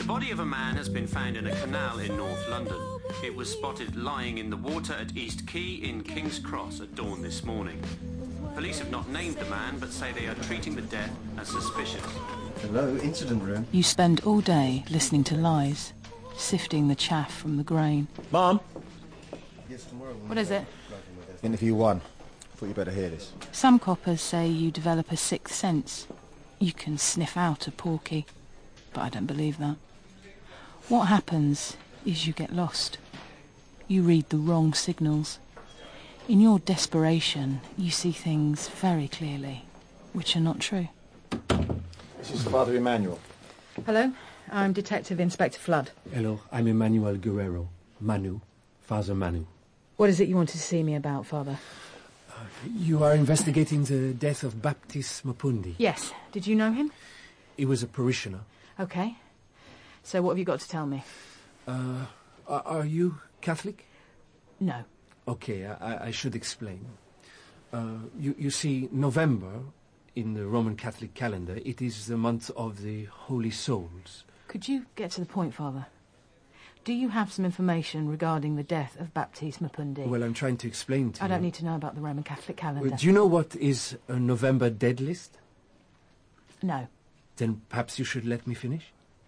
body of a man has been found in a canal in North London. It was spotted lying in the water at East Quay in King's Cross at dawn this morning. Police have not named the man, but say they are treating the death as suspicious. Hello, incident room. You spend all day listening to lies, sifting the chaff from the grain. Mum? Yes, tomorrow. What is it? Interview 1. Thought you better hear this. Some coppers say you develop a sixth sense. You can sniff out a porky, but I don't believe that. What happens is you get lost. You read the wrong signals. In your desperation, you see things very clearly, which are not true. This is Father Emmanuel. Hello, I'm Detective Inspector Flood. Hello, I'm Emmanuel Guerrero. Manu. Father Manu. What is it you wanted to see me about, Father? You are investigating the death of Baptiste Mapundi. Yes. Did you know him? He was a parishioner. Okay. So what have you got to tell me? Are you Catholic? No. Okay, I should explain. You see, November, in the Roman Catholic calendar, it is the month of the Holy Souls. Could you get to the point, Father? Do you have some information regarding the death of Baptiste Mapundi? Well, I'm trying to explain to you. I don't need to know about the Roman Catholic calendar. Well, do you know what is a November dead list? No. Then perhaps you should let me finish.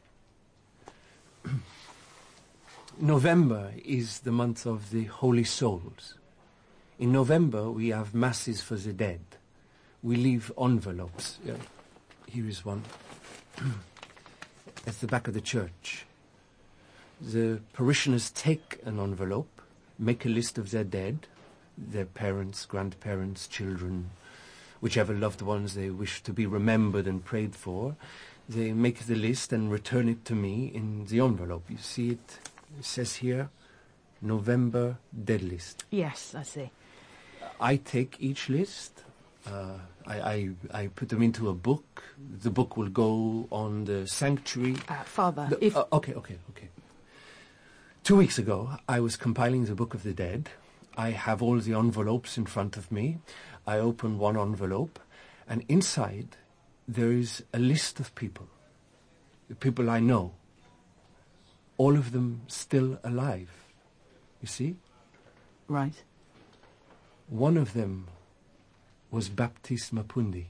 November is the month of the Holy Souls. In November, we have masses for the dead. We leave envelopes. Here is one. At the back of the church. The parishioners take an envelope, make a list of their dead, their parents, grandparents, children, whichever loved ones they wish to be remembered and prayed for. They make the list and return it to me in the envelope. You see it? It says here, November dead list. Yes, I see. I take each list. I put them into a book. The book will go on the sanctuary. Father, Okay. 2 weeks ago, I was compiling the Book of the Dead. I have all the envelopes in front of me. I open one envelope, and inside there is a list of people. The people I know. All of them still alive. You see? Right. One of them was Baptiste Mapundi.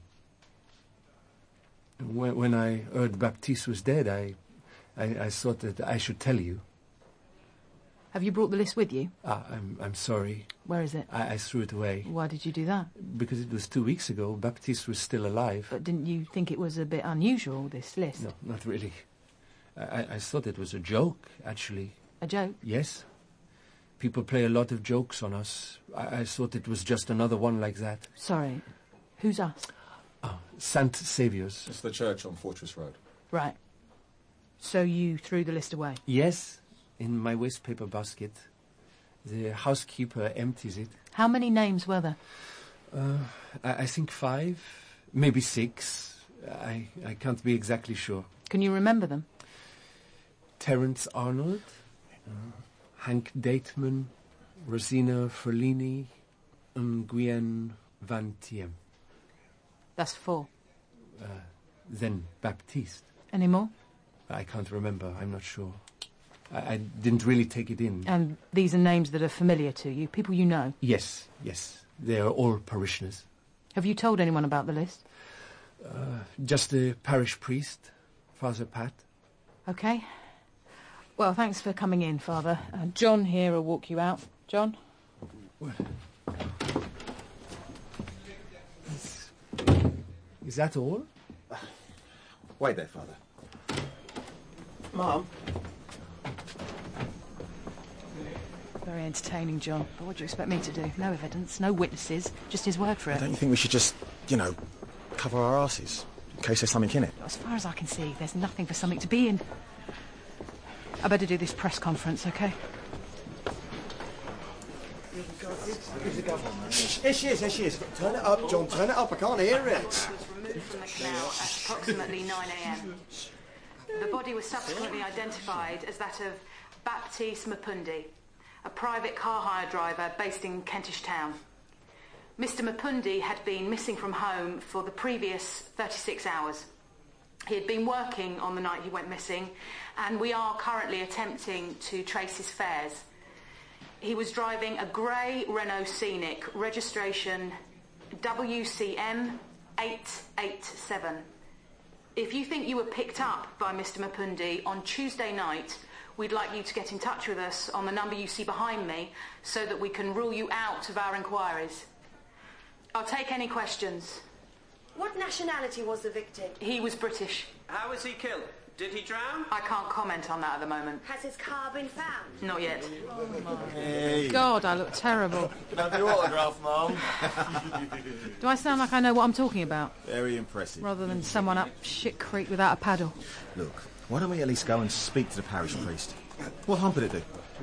When I heard Baptiste was dead, I thought that I should tell you. Have you brought the list with you? I'm sorry. Where is it? I threw it away. Why did you do that? Because it was 2 weeks ago. Baptiste was still alive. But didn't you think it was a bit unusual, this list? No, not really. I thought it was a joke, actually. A joke? Yes. People play a lot of jokes on us. I thought it was just another one like that. Sorry. Who's us? Saint Saviour's. It's the church on Fortress Road. Right. So you threw the list away? Yes, in my wastepaper basket. The housekeeper empties it. How many names were there? I think 5, maybe 6. I can't be exactly sure. Can you remember them? Terence Arnold, Hank Dateman, Rosina Ferlini, and Guyenne Van Thiem. That's 4. Then Baptiste. Any more? I can't remember, I'm not sure. I didn't really take it in. And these are names that are familiar to you, people you know? Yes. They are all parishioners. Have you told anyone about the list? Just the parish priest, Father Pat. Okay. Well, thanks for coming in, Father. John here will walk you out. John? Is that all? Wait there, Father. Mum? Very entertaining, John. But what do you expect me to do? No evidence, no witnesses, just his word for it. Don't you think we should just, cover our asses in case there's something in it? As far as I can see, there's nothing for something to be in. I better do this press conference, okay? Here she is. Turn it up, John, turn it up. I can't hear it. Was removed from the canal at approximately 9 a.m. The body was subsequently identified as that of Baptiste Mapundi, a private car hire driver based in Kentish Town. Mr. Mapundi had been missing from home for the previous 36 hours. He had been working on the night he went missing, and we are currently attempting to trace his fares. He was driving a grey Renault Scenic, registration WCM 887. If you think you were picked up by Mr. Mapundi on Tuesday night, we'd like you to get in touch with us on the number you see behind me so that we can rule you out of our inquiries. I'll take any questions. What nationality was the victim? He was British. How was he killed? Did he drown? I can't comment on that at the moment. Has his car been found? Not yet. Hey. God, I look terrible. Can I have your autograph, Mum? Do I sound like I know what I'm talking about? Very impressive. Rather than someone up shit creek without a paddle. Look, why don't we at least go and speak to the parish priest? What harm could it do?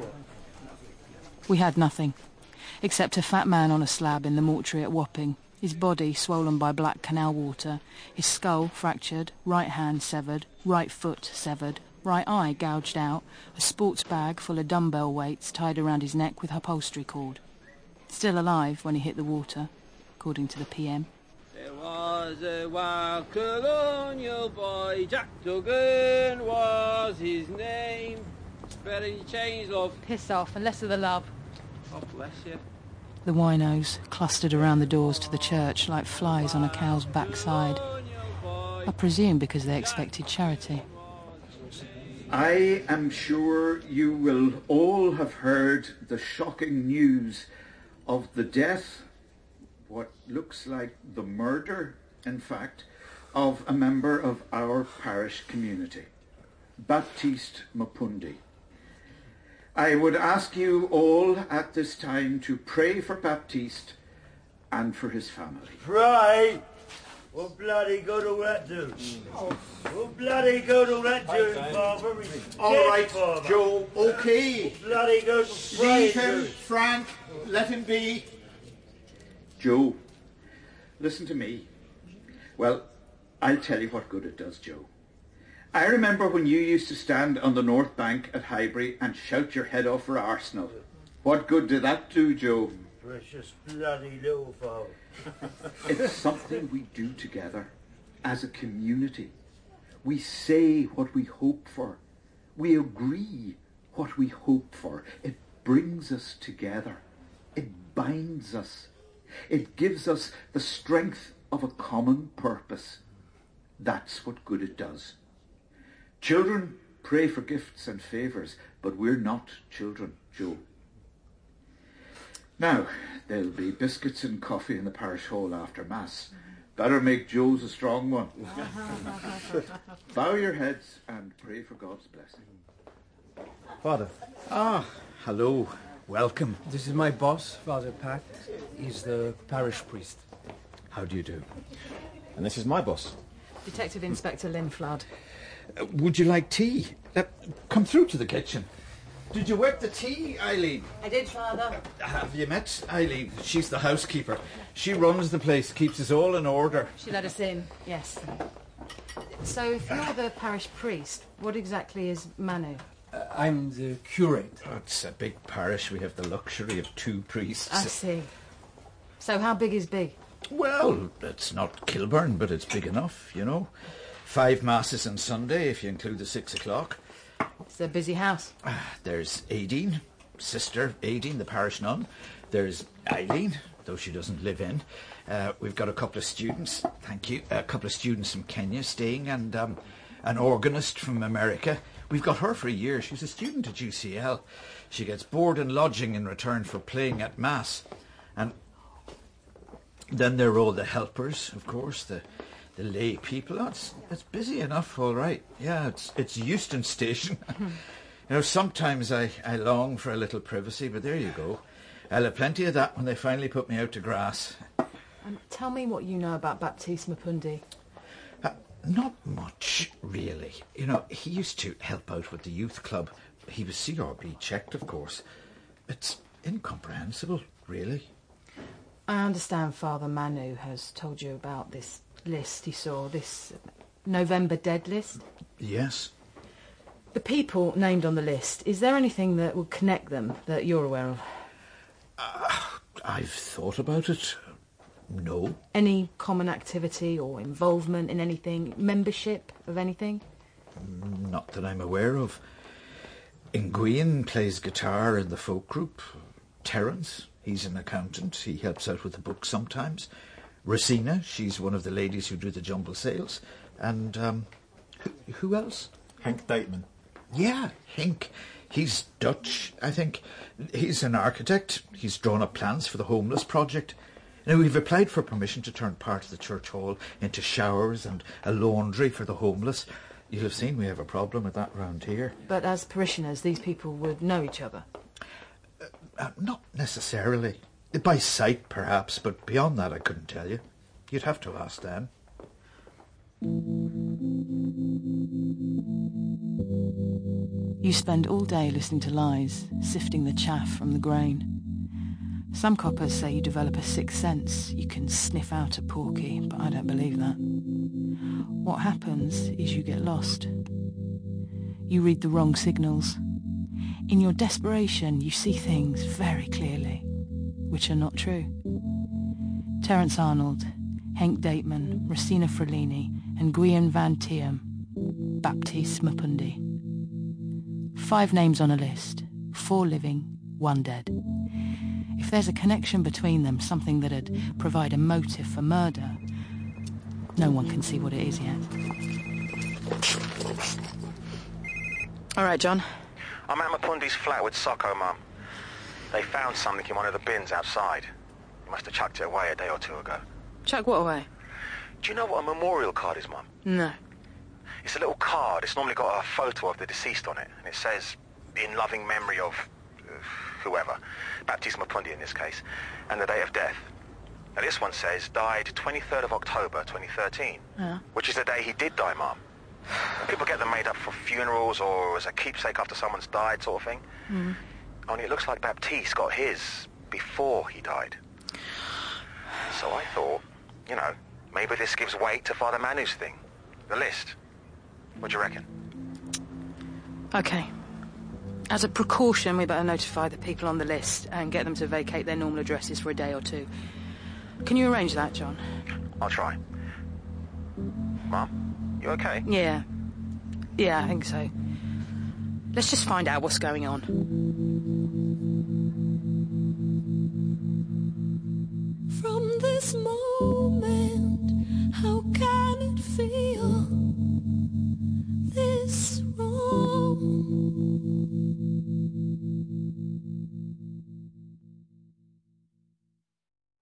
We had nothing, except a fat man on a slab in the mortuary at Wapping, his body swollen by black canal water, his skull fractured, right hand severed, right foot severed, right eye gouged out, a sports bag full of dumbbell weights tied around his neck with upholstery cord. Still alive when he hit the water, according to the PM. There was a wild colonial boy, Jack Duggan was his name. Very changed, love. Piss off, and less of the love. God bless you. The winos clustered around the doors to the church like flies on a cow's backside. I presume because they expected charity. I am sure you will all have heard the shocking news of the death, what looks like the murder, in fact, of a member of our parish community, Baptiste Mapundi. I would ask you all at this time to pray for Baptiste and for his family. Pray? What bloody good will that do? What bloody good will that do, Father? All right, Father. Joe, okay. What bloody good will pray Leave him, do? Frank. Let him be. Joe, listen to me. Well, I'll tell you what good it does, Joe. I remember when you used to stand on the north bank at Highbury and shout your head off for Arsenal. What good did that do, Joe? Precious bloody little Father. It's something we do together as a community. We say what we hope for. We agree what we hope for. It brings us together. It binds us. It gives us the strength of a common purpose. That's what good it does. Children pray for gifts and favours, but we're not children, Joe. Now, there'll be biscuits and coffee in the parish hall after Mass. Better make Joe's a strong one. Bow your heads and pray for God's blessing. Father. Ah, Hello, welcome. this is my boss, Father Pat. He's the parish priest. How do you do? And this is my boss. Detective Inspector Lynn Flood. Would you like tea? Come through to the kitchen. Did you work the tea, Eileen? I did, Father. Have you met Eileen? She's the housekeeper. She runs the place, keeps us all in order. She let us in, yes. So if you're the parish priest, what exactly is Manu? I'm the curate. Oh, it's a big parish. We have the luxury of 2 priests. I see. So how big is big? Well, it's not Kilburn, but it's big enough, you know. 5 masses on Sunday, if you include the 6 o'clock. It's a busy house. There's Aideen, Sister Aideen, the parish nun. There's Eileen, though she doesn't live in. We've got a couple of students, thank you, a couple of students from Kenya staying, and an organist from America. We've got her for a year. She's a student at UCL. She gets board and lodging in return for playing at Mass. And then there are all the helpers, of course, the lay people. Oh, it's busy enough, all right. Yeah, it's Euston Station. You know, sometimes I long for a little privacy, but there you go. I'll have plenty of that when they finally put me out to grass. Tell me what you know about Baptiste Mapundi. Not much, really. You know, he used to help out with the youth club. He was CRB checked, of course. It's incomprehensible, really. I understand Father Manu has told you about this list he saw, this November dead list. Yes. The people named on the list, is there anything that would connect them that you're aware of? I've thought about it. No. Any common activity or involvement in anything? Membership of anything? Not that I'm aware of. Nguyen plays guitar in the folk group. Terence, he's an accountant. He helps out with the books sometimes. Rosina, she's one of the ladies who do the jumble sales. And, who else? Henk Dateman. Yeah, Henk. He's Dutch, I think. He's an architect. He's drawn up plans for the homeless project. Now, we've applied for permission to turn part of the church hall into showers and a laundry for the homeless. You'll have seen we have a problem with that round here. But as parishioners, these people would know each other? Not necessarily. By sight, perhaps, but beyond that I couldn't tell you. You'd have to ask them. You spend all day listening to lies, sifting the chaff from the grain. Some coppers say you develop a sixth sense. You can sniff out a porky, but I don't believe that. What happens is you get lost. You read the wrong signals. In your desperation, you see things very clearly, which are not true. Terence Arnold, Henk Dateman, Rosina Frelini, and Nguyen Van Tiem, Baptiste Mapundi. 5 names on a list, 4 living, 1 dead. If there's a connection between them, something that'd provide a motive for murder, no one can see what it is yet. All right, John. I'm at Mapundi's flat with Socko, Mum. They found something in one of the bins outside. He must have chucked it away a day or 2 ago. Chuck what away? Do you know what a memorial card is, Mum? No. It's a little card. It's normally got a photo of the deceased on it, and it says, in loving memory of whoever, Baptiste Mapundi in this case, and the date of death. Now this one says, died 23rd of October 2013, which is the day he did die, Mum. People get them made up for funerals or as a keepsake after someone's died, sort of thing. Only it looks like Baptiste got his before he died. So I thought, you know, maybe this gives weight to Father Manu's thing, the list. What do you reckon? Okay. As a precaution, we better notify the people on the list and get them to vacate their normal addresses for a day or 2. Can you arrange that, John? I'll try. Mum, you okay? Yeah. Yeah, I think so. Let's just find out what's going on. From this moment